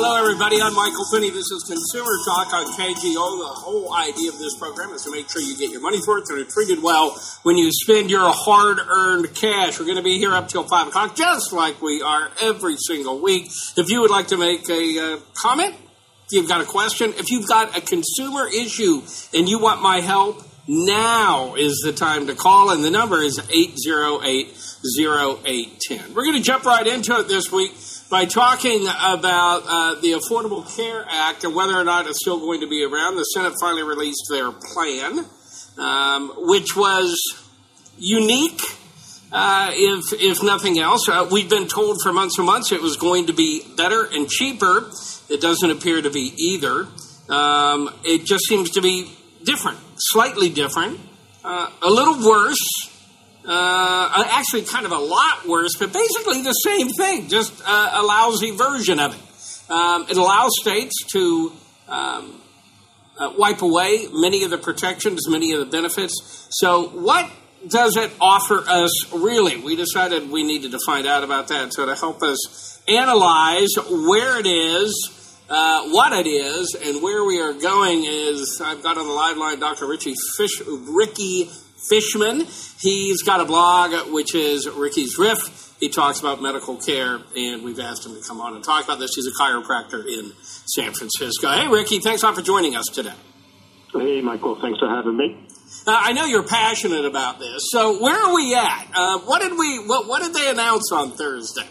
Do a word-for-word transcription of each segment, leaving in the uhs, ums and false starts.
Hello, everybody. I'm Michael Finney. This is Consumer Talk on K G O. The whole idea of this program is to make sure you get your money's worth and are treated well when you spend your hard-earned cash. We're going to be here up till five o'clock, just like we are every single week. If you would like to make a uh, comment, if you've got a question, if you've got a consumer issue and you want my help, now is the time to call, and the number is eight zero eight, zero eight one zero. We're going to jump right into it this week by talking about uh, the Affordable Care Act and whether or not it's still going to be around. The Senate finally released their plan, um, which was unique, uh, if if nothing else. Uh, we've been told for months and months it was going to be better and cheaper. It doesn't appear to be either. Um, it just seems to be different, slightly different, uh, a little worse. Uh, actually, kind of a lot worse, but basically the same thing, just uh, a lousy version of it. Um, it allows states to um, uh, wipe away many of the protections, many of the benefits. So what does it offer us, really? We decided we needed to find out about that. So to help us analyze where it is, uh, what it is, and where we are going is, I've got on the live line Doctor Richie Fish, Ricky Fishman. He's got a blog, which is Ricky's Riff. He talks about medical care, and we've asked him to come on and talk about this. He's a chiropractor in San Francisco. Hey, Ricky, thanks a lot for joining us today. Hey, Michael, thanks for having me. Uh, I know you're passionate about this. So where are we at? Uh, what did we? What, what did they announce on Thursday?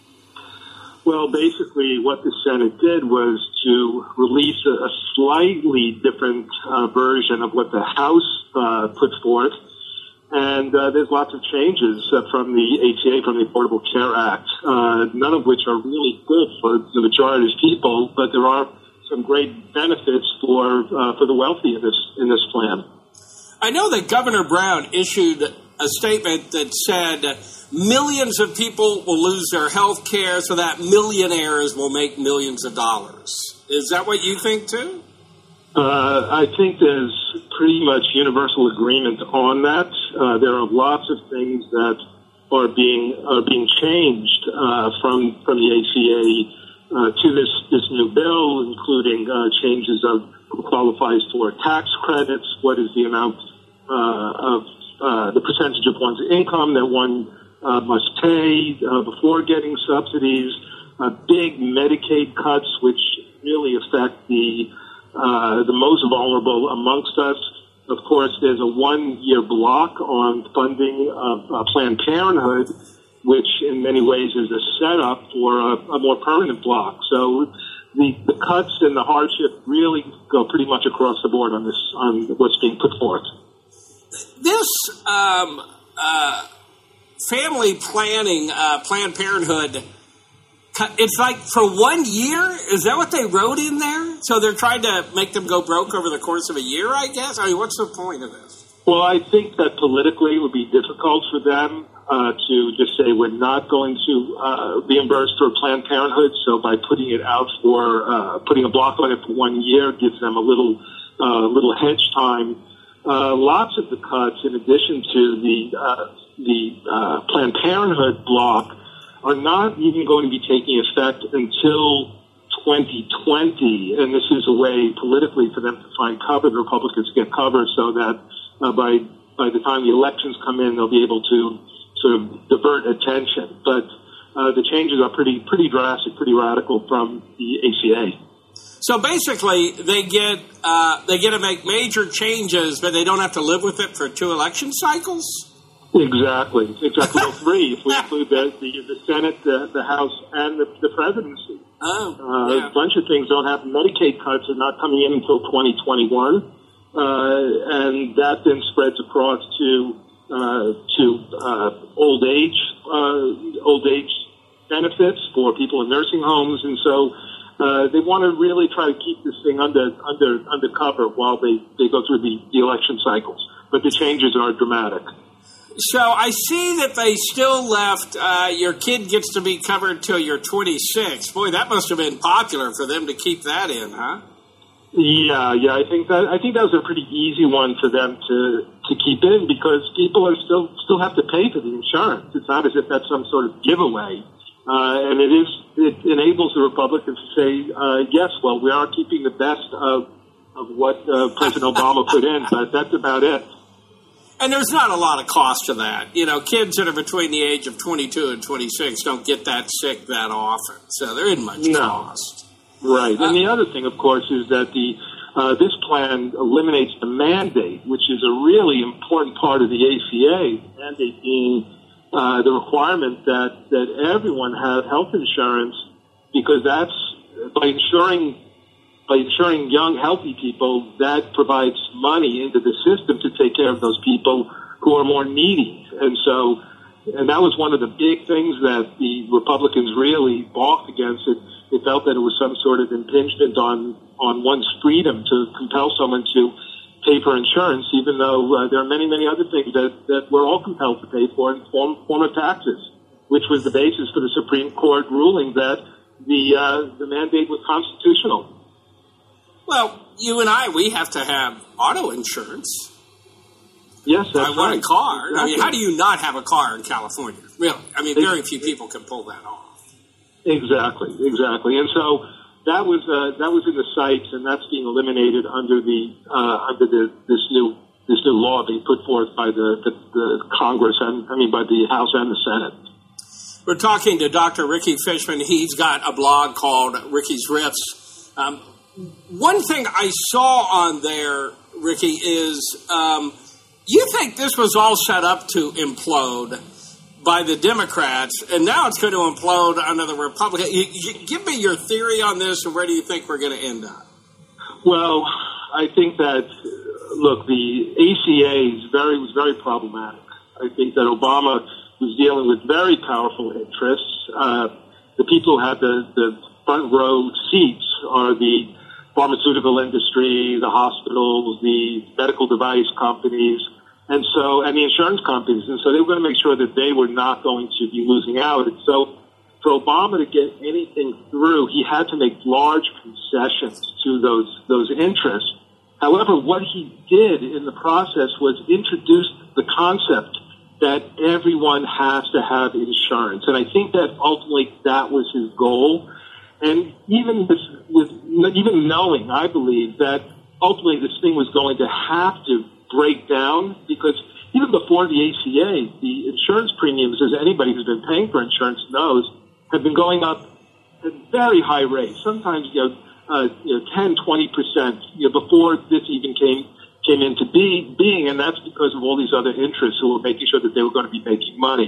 Well, basically, what the Senate did was to release a, a slightly different uh, version of what the House uh, put forth. And uh, there's lots of changes uh, from the A C A, from the Affordable Care Act, uh, none of which are really good for the majority of people, but there are some great benefits for uh, for the wealthy in this in this plan. I know that Governor Brown issued a statement that said millions of people will lose their health care so that millionaires will make millions of dollars. Is that what you think, too? Uh, I think there's pretty much universal agreement on that. Uh, there are lots of things that are being are being changed uh, from from the A C A uh, to this this new bill, including uh, changes of who qualifies for tax credits, what is the amount uh, of uh, the percentage of one's income that one uh, must pay uh, before getting subsidies, uh, big Medicaid cuts, which really affect the Uh, the most vulnerable amongst us. Of course, there's a one-year block on funding of uh, Planned Parenthood, which in many ways is a setup for a, a more permanent block. So the, the cuts and the hardship really go pretty much across the board on this, on what's being put forth. This um, uh, family planning, uh, Planned Parenthood, it's like for one year? Is that what they wrote in there? So they're trying to make them go broke over the course of a year, I guess? I mean, what's the point of this? Well, I think that politically it would be difficult for them uh, to just say we're not going to uh, reimburse for Planned Parenthood. So by putting it out for, uh, putting a block on it for one year gives them a little, uh, little hedge time. Uh, lots of the cuts, in addition to the, uh, the uh, Planned Parenthood block, are not even going to be taking effect until twenty twenty, and this is a way politically for them to find cover, the Republicans get cover, so that uh, by by the time the elections come in, they'll be able to sort of divert attention. But uh, the changes are pretty pretty drastic, pretty radical from the A C A. So basically, they get uh, they get to make major changes, but they don't have to live with it for two election cycles? Exactly, exactly. Well, three, if we include the, the, the Senate, the, the House, and the, the presidency. Oh, uh, yeah. A bunch of things don't happen. Medicaid cuts are not coming in until twenty twenty-one, uh, and that then spreads across to uh, to uh, old age uh, old age benefits for people in nursing homes, and so uh, they want to really try to keep this thing under under under cover while they, they go through the, the election cycles. But the changes are dramatic. So I see that they still left uh, your kid gets to be covered till you're twenty-six. Boy, that must have been popular for them to keep that in, huh? Yeah, yeah. I think that I think that was a pretty easy one for them to to keep in because people are still still have to pay for the insurance. It's not as if that's some sort of giveaway. Uh, and it is it enables the Republicans to say, uh, yes, well, we are keeping the best of of what uh, President Obama put in, but that's about it. And there's not a lot of cost to that. You know, kids that are between the age of twenty-two and twenty-six don't get that sick that often, so there isn't much no. cost. Right. Uh, and the other thing, of course, is that the uh, this plan eliminates the mandate, which is a really important part of the A C A, the mandate being uh, the requirement that, that everyone have health insurance, because that's, by insuring by insuring young, healthy people, that provides money into the system to take care of those people who are more needy. And so, and that was one of the big things that the Republicans really balked against. It, it felt that it was some sort of impingement on, on one's freedom to compel someone to pay for insurance, even though uh, there are many, many other things that, that we're all compelled to pay for in form, form of taxes, which was the basis for the Supreme Court ruling that the, uh, the mandate was constitutional. Well, you and I, we have to have auto insurance. Yes, that's I want right. a car. Exactly. I mean, how do you not have a car in California? Really? I mean, very few people can pull that off. Exactly, exactly. And so that was uh, that was in the sights, and that's being eliminated under the uh, under the this new this new law being put forth by the, the, the Congress and I mean by the House and the Senate. We're talking to Doctor Ricky Fishman. He's got a blog called Ricky's Riffs. Um, one thing I saw on there, Ricky, is um, you think this was all set up to implode by the Democrats, and now it's going to implode under the Republicans. You, you, give me your theory on this, and where do you think we're going to end up? Well, I think that, look, the A C A is very, was very problematic. I think that Obama was dealing with very powerful interests. Uh, the people who have the, the front row seats are the pharmaceutical industry, the hospitals, the medical device companies, and so, and the insurance companies. And so they were going to make sure that they were not going to be losing out. And so for Obama to get anything through, he had to make large concessions to those, those interests. However, what he did in the process was introduce the concept that everyone has to have insurance. And I think that ultimately that was his goal. And even with, with even knowing, I believe, that ultimately this thing was going to have to break down, because even before the A C A, the insurance premiums, as anybody who's been paying for insurance knows, have been going up at very high rates, sometimes, you know, uh, you know, ten, twenty percent, you know, before this even came came into be, being, and that's because of all these other interests who were making sure that they were going to be making money.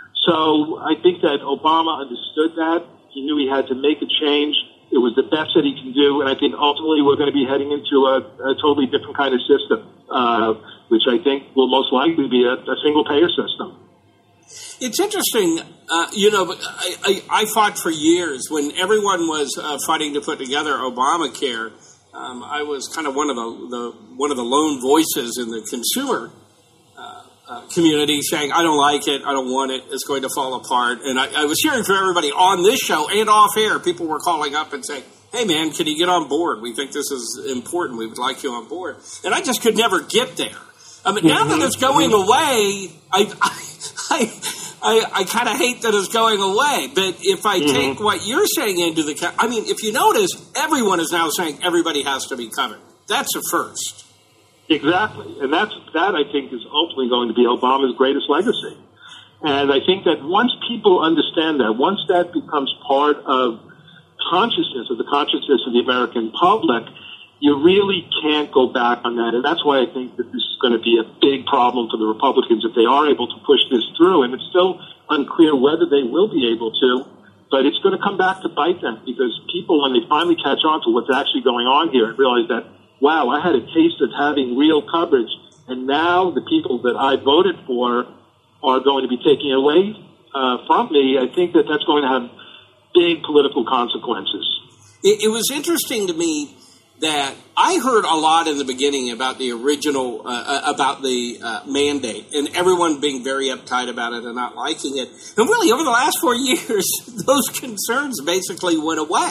So I think that Obama understood that. He knew he had to make a change. It was the best that he can do, and I think ultimately we're going to be heading into a, a totally different kind of system, uh, which I think will most likely be a, a single-payer system. It's interesting, uh, you know, I, I, I fought for years when everyone was uh, fighting to put together Obamacare. Um, I was kind of one of the, the one of the lone voices in the consumer uh, uh, community saying, I don't like it, I don't want it, it's going to fall apart. And I, I was hearing from everybody on this show and off air, people were calling up and saying, hey man, can you get on board? We think this is important, we would like you on board. And I just could never get there. I mean, now that it's going away, I I, I, I, I kind of hate that it's going away. But if I mm-hmm. take what you're saying into the, I mean, if you notice, everyone is now saying everybody has to be covered. That's a first. Exactly, and that's that I think is ultimately going to be Obama's greatest legacy. And I think that once people understand that, once that becomes part of consciousness, of the consciousness of the American public, you really can't go back on that. And that's why I think that this is going to be a big problem for the Republicans if they are able to push this through. And it's still unclear whether they will be able to, but it's going to come back to bite them, because people, when they finally catch on to what's actually going on here and realize that, wow, I had a taste of having real coverage, and now the people that I voted for are going to be taking it away uh, from me, I think that that's going to have big political consequences. It, it was interesting to me that I heard a lot in the beginning about the original, uh, about the uh, mandate, and everyone being very uptight about it and not liking it. And really, over the last four years, those concerns basically went away.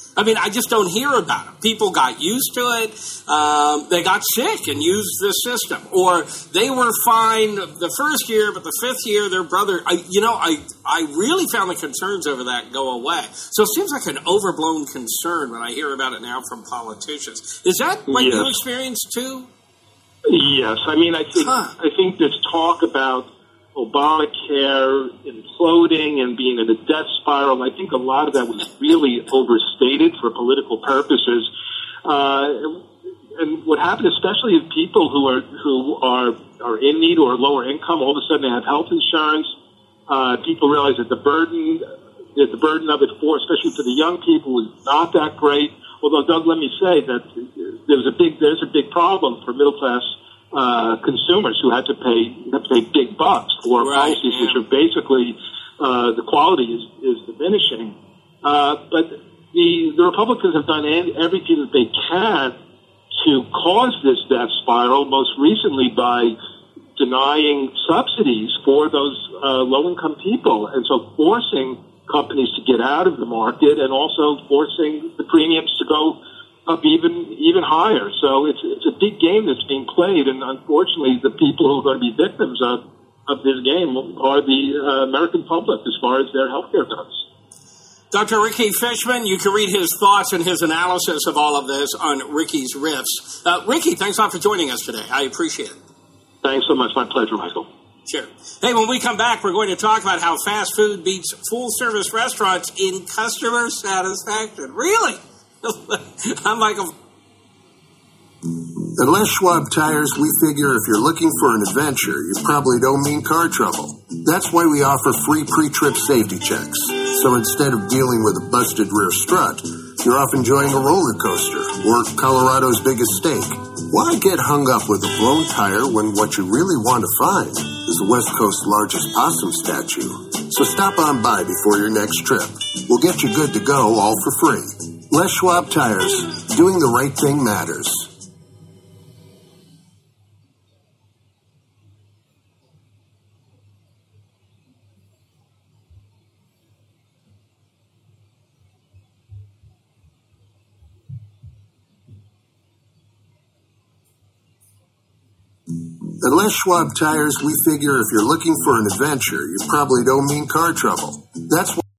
I mean, I just don't hear about it. People got used to it. Um, they got sick and used the system. Or they were fine the first year, but the fifth year, their brother... I, you know, I, I really found the concerns over that go away. So it seems like an overblown concern when I hear about it now from politicians. Is that what yes. you experienced too? Yes. I mean, I think huh. I think this talk about Obamacare imploding and being in a death spiral, I think a lot of that was really overstated for political purposes. Uh, and what happened, especially with people who are who are are in need or lower income, all of a sudden they have health insurance. Uh, people realize that the burden that the burden of it for, especially for the young people, is not that great. Although, Doug, let me say that there's a big there's a big problem for middle class uh, consumers who had to pay have to pay big bucks for right, policies yeah. which are basically uh, the quality is, is diminishing. Uh, but the the Republicans have done everything that they can to cause this death spiral. Most recently by denying subsidies for those uh, low-income people, and so forcing companies to get out of the market, and also forcing the premiums to go up even even higher. So it's it's a big game that's being played, and unfortunately, the people who are going to be victims of of this game are the uh, American public as far as their health care goes. Doctor Ricky Fishman, you can read his thoughts and his analysis of all of this on Ricky's Riffs. Uh, Ricky, thanks a lot for joining us today. I appreciate it. Thanks so much. My pleasure, Michael. Sure. Hey, when we come back, we're going to talk about how fast food beats full-service restaurants in customer satisfaction. Really? I'm Michael. At Les Schwab Tires, we figure if you're looking for an adventure, you probably don't mean car trouble. That's why we offer free pre-trip safety checks. So instead of dealing with a busted rear strut, you're off enjoying a roller coaster or Colorado's biggest steak. Why get hung up with a blown tire when what you really want to find is the West Coast's largest possum statue? So stop on by before your next trip. We'll get you good to go, all for free. Les Schwab Tires. Doing the right thing matters. At Les Schwab Tires, we figure if you're looking for an adventure, you probably don't mean car trouble. That's why